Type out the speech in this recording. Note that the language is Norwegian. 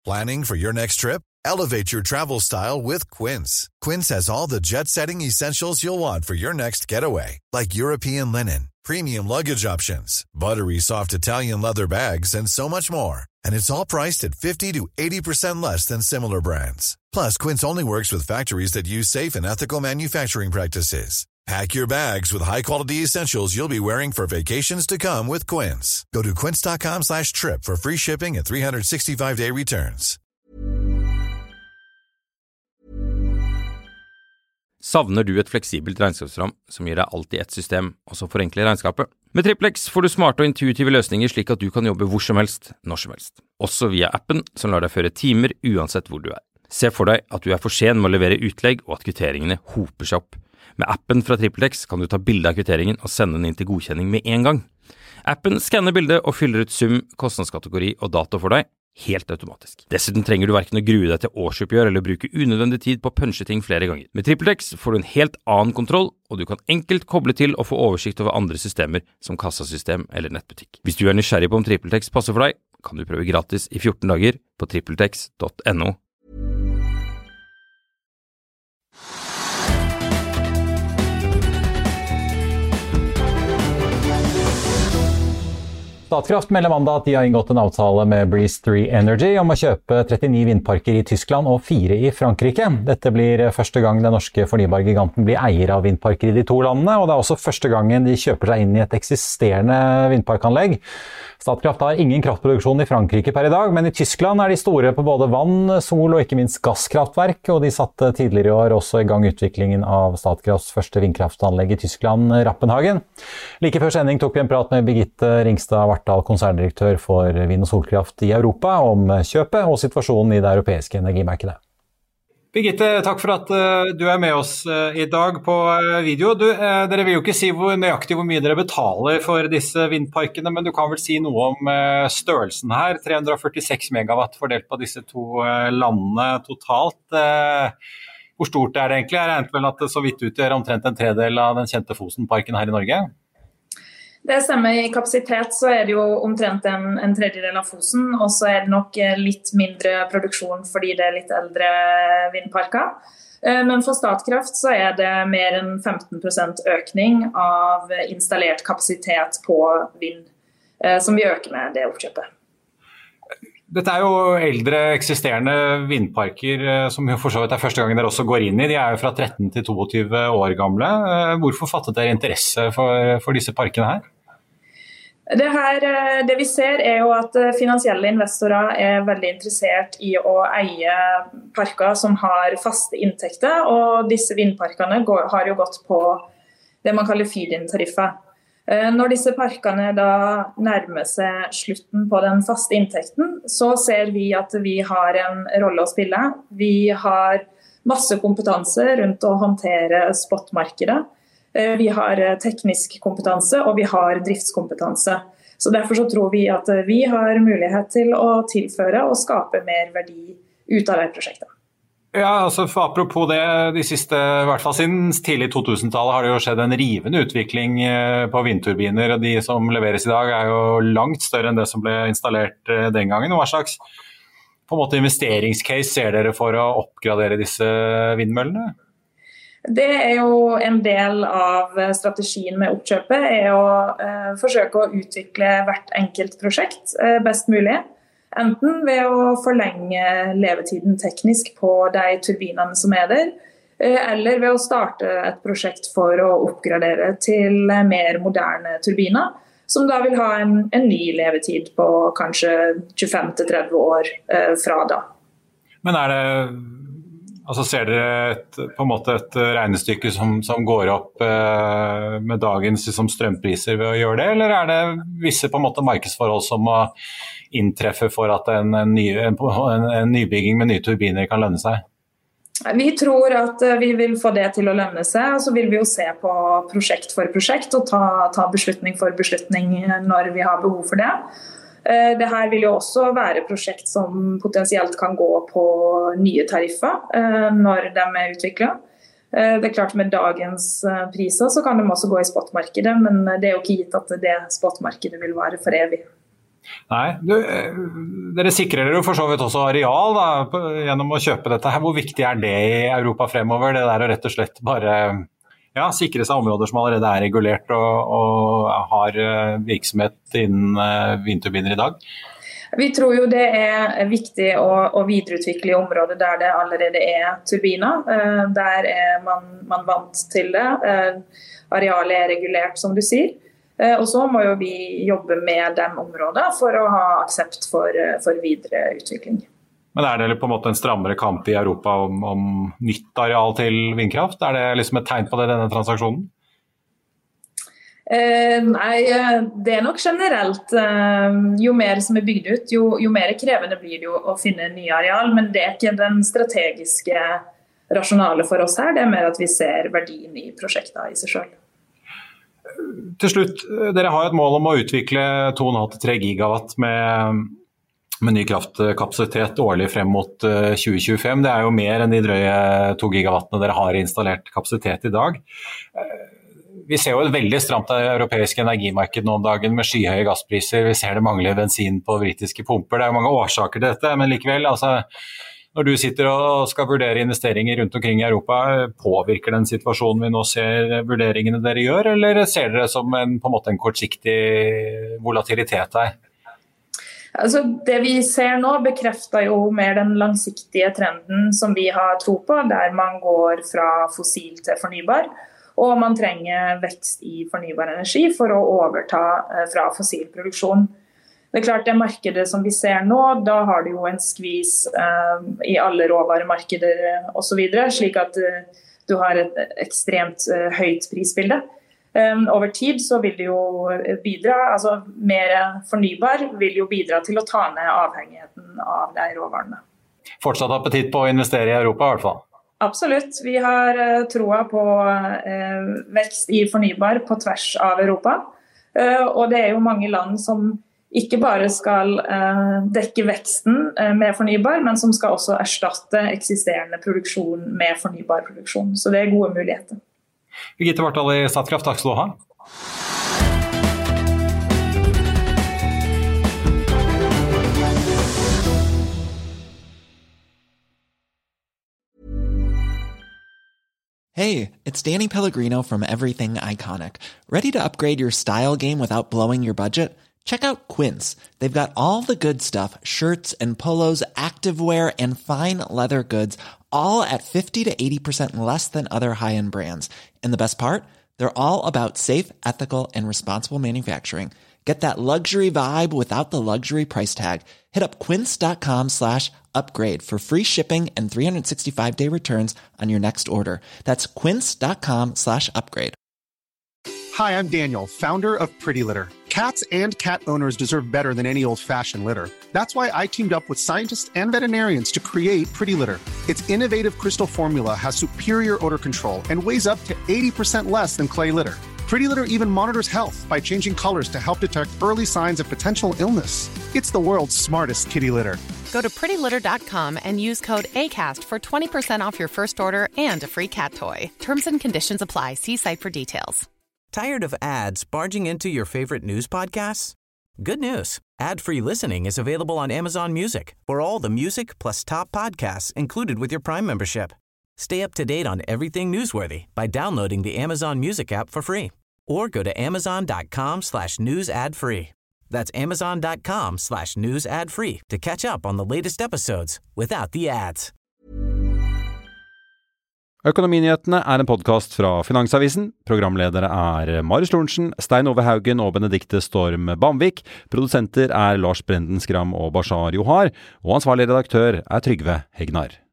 Planning for your next trip? Elevate your travel style with Quince. Quince has all the jet-setting essentials you'll want for your next getaway, like European linen, premium luggage options, buttery soft Italian leather bags, and so much more. And it's all priced at 50 to 80% less than similar brands. Plus, Quince only works with factories that use safe and ethical manufacturing practices. Pack your bags with high-quality essentials you'll be wearing for vacations to come with Quince. Go to quince.com/trip for free shipping and 365-day returns. Savner du et fleksibelt regnskapsprogram som gir deg alt i ett system, og som forenkler regnskapet? Med Triplex får du smarte og intuitive løsninger slik at du kan jobbe hvor som helst, når som helst. Også via appen som lar deg føre timer uansett hvor du er. Se for deg at du er for sen med å levere utlegg og at kvitteringene hoper seg opp. Med appen fra Triplex kan du ta bilde av kvitteringen og sende den inn til godkjenning med en gang. Appen skanner bildet og fyller ut sum, kostnadskategori og dato for deg, helt automatisk. Dessuten trenger du hverken å grue deg til årsoppgjør eller bruke unødvendig tid på å punche ting flere ganger. Med Triplex får du en helt annen kontroll, og du kan enkelt koble til og få oversikt over andre systemer som kassasystem eller nettbutikk. Hvis du er nysgjerrig på om Triplex passer for deg, kan du prøve gratis i 14 dager på tripletex.no. Statkraft melder mandag at de har inngått en avtale med Breeze 3 Energy om å kjøpe 39 vindparker i Tyskland og 4 i Frankrike. Dette blir første gang den norske fornybargiganten blir eier av vindparker i de to landene, og det er også første gangen de kjøper seg inn i et eksisterende vindparkanlegg. Statkraft har ingen kraftproduksjon i Frankrike per i dag, men i Tyskland er de store på både vann, sol og ikke minst gasskraftverk, og de satte tidligere i år også i gang utviklingen av Statkrafts første vindkraftanlegg i Tyskland, Rappenhagen. Like før sending tok vi en prat med Birgitte Ringstad Vartdal, konserndirektør for vind- og solkraft i Europa, om kjøpet og situasjonen i det europeiske energimarkedet. Birgitte, takk for at du er med oss i dag på video. Dere vil jo ikke si nøyaktig hvor mye dere betaler for disse vindparkene, men du kan vel si noe om størrelsen her. 346 megawatt fordelt på disse to landene totalt. Hvor stort er det egentlig? Jeg regner vel at det så vidt utgjør omtrent en tredel av den kjente Fosenparken her i Norge? Det stemmer. I kapasitet så er det jo omtrent en tredjedel av Fosen, og så er det nok litt mindre produksjon fordi det er litt eldre vindparker. Men for Statkraft så er det mer enn 15% økning av installert kapasitet på vind, som vi øker med det oppkjøpet. Dette er jo eldre eksisterende vindparker som jo for så vidt er første gangen dere også går inn i. De er jo fra 13 til 22 år gamle. Hvorfor fattet dere interesse for disse parkene her? Det vi ser er jo at finansielle investorer er veldig interessert i å eie parker som har faste inntekter, og disse vindparkene har jo gått på det man kaller feed-in-tariffer. Når disse parkene da nærmer seg slutten på den faste inntekten, så ser vi at vi har en rolle å spille. Vi har masse kompetanse rundt å håndtere spotmarkedet. Vi har teknisk kompetanse, og vi har driftskompetanse. Så derfor så tror vi at vi har mulighet til å tilføre og skape mer verdi ut av det prosjektet. Ja, altså apropos det, de siste, i hvert fall siden tidlig 2000-tallet har det jo skjedd en rivende utvikling på vindturbiner, og de som leveres i dag er jo langt større enn det som ble installert den gangen. Hva slags på en måte investeringscase ser dere for å oppgradere disse vindmøllene? Det er jo en del av strategien med oppkjøpet, er å forsøke å utvikle hvert enkelt prosjekt best mulig. Enten ved å forlenge levetiden teknisk på de turbinene som er der, eller ved å starte et prosjekt for å oppgradere til mer moderne turbiner, som da vil ha en ny levetid på kanskje 25-30 år fra da. Men altså ser dere på en måte et regnestykke som går opp med dagens strømpriser ved å gjøre det, eller er det visse på en måte markedsforhold som må inntreffe for at en nybygging med nye turbiner kan lønne seg? Vi tror at vi vil få det til å lønne seg, og så vil vi jo se på prosjekt for prosjekt og ta beslutning for beslutning når vi har behov for det. Det her vil jo også være prosjekt som potensielt kan gå på nye tariffer når de er utviklet. Det er klart med dagens priser så kan de også gå i spotmarkedet, men det er jo ikke gitt at det spotmarkedet vil være for evig. Nei, dere sikrer dere jo for så vidt også areal da, gjennom å kjøpe dette her. Hvor viktig det i Europa fremover, det der å rett og slett bare sikre seg områder som allerede regulert og har virksomhet innen vindturbiner i dag? Vi tror jo det viktig å videreutvikle områder der det allerede turbiner. Der man vant til det. Arealet regulert, som du sier. Og så må jo vi jobbe med de områdene for å ha aksept for videre utvikling. Men det på en måte en strammere kamp i Europa om nytt areal til vindkraft? Det liksom et tegn på det, denne transaksjonen? Nei, det nok generelt. Jo mer som bygd ut, jo mer krevende blir det jo å finne nye areal, men det ikke den strategiske rasjonale for oss her, det mer at vi ser verdien i prosjektet i seg selv. Til slutt, dere har et mål om å utvikle 2,5-3 gigawatt med ny kraftkapasitet årlig frem mot 2025. Det jo mer enn de drøye 2 gigawattene dere har installert kapasitet i dag. Vi ser jo et veldig stramt europeisk energimarked nå om dagen med skyhøye gasspriser. Vi ser det mangler bensin på britiske pumper. Det jo mange årsaker til dette, men likevel, når du sitter og skal vurdere investeringer rundt omkring i Europa, påvirker den situasjonen vi nå ser vurderingene dere gjør, eller ser dere som på en måte en kortsiktig volatilitet her? Altså, det vi ser nå bekrefter jo mer den langsiktige trenden som vi har tro på, der man går fra fossil til fornybar. Og man trenger vekst i fornybar energi for å overta fra fossil produksjon. Det klart det markedet som vi ser nå, da har du jo en skvis i alle råvaremarkeder og så videre, slik at du har et ekstremt høyt prisbilde. Over tid så vil det jo bidra, altså mer fornybar vil jo bidra til å ta ned avhengigheten av de råvarene. Fortsatt appetitt på å investere i Europa i hvert fall? Absolutt. Vi har troa på vekst i fornybar på tvers av Europa. Og det jo mange land som ikke bare skal dekke veksten med fornybar, men som skal også erstatte eksisterende produksjon med fornybar produksjon. Så det gode muligheter. Birgitte Vartdal i Statkraft, takk skal du ha. Hey, it's Danny Pellegrino from Everything Iconic. Ready to upgrade your style game without blowing your budget? Check out Quince. They've got all the good stuff, shirts and polos, activewear, and fine leather goods, all at 50 to 80% less than other high-end brands. And the best part? They're all about safe, ethical, and responsible manufacturing. Get that luxury vibe without the luxury price tag. Hit up quince.com/upgrade for free shipping and 365-day returns on your next order. That's quince.com/upgrade. Hi, I'm Daniel, founder of Pretty Litter. Cats and cat owners deserve better than any old-fashioned litter. That's why I teamed up with scientists and veterinarians to create Pretty Litter. Its innovative crystal formula has superior odor control and weighs up to 80% less than clay litter. Pretty Litter even monitors health by changing colors to help detect early signs of potential illness. It's the world's smartest kitty litter. Go to prettylitter.com and use code ACAST for 20% off your first order and a free cat toy. Terms and conditions apply. See site for details. Tired of ads barging into your favorite news podcasts? Good news. Ad-free listening is available on Amazon Music for all the music plus top podcasts included with your Prime membership. Stay up to date on everything newsworthy by downloading the Amazon Music app for free. Or go to amazon.com/news ad free. That's amazon.com/news ad free to catch up on the latest episodes without the ads. Økonominyhetene en podcast fra Finansavisen. Programledere Marius Lorentzen, Stein Ove Haugen og Benedikte Storm Bamvik. Produsenter Lars Brenden Skram og Bashar Johar. Og ansvarlig redaktør Trygve Hegnar.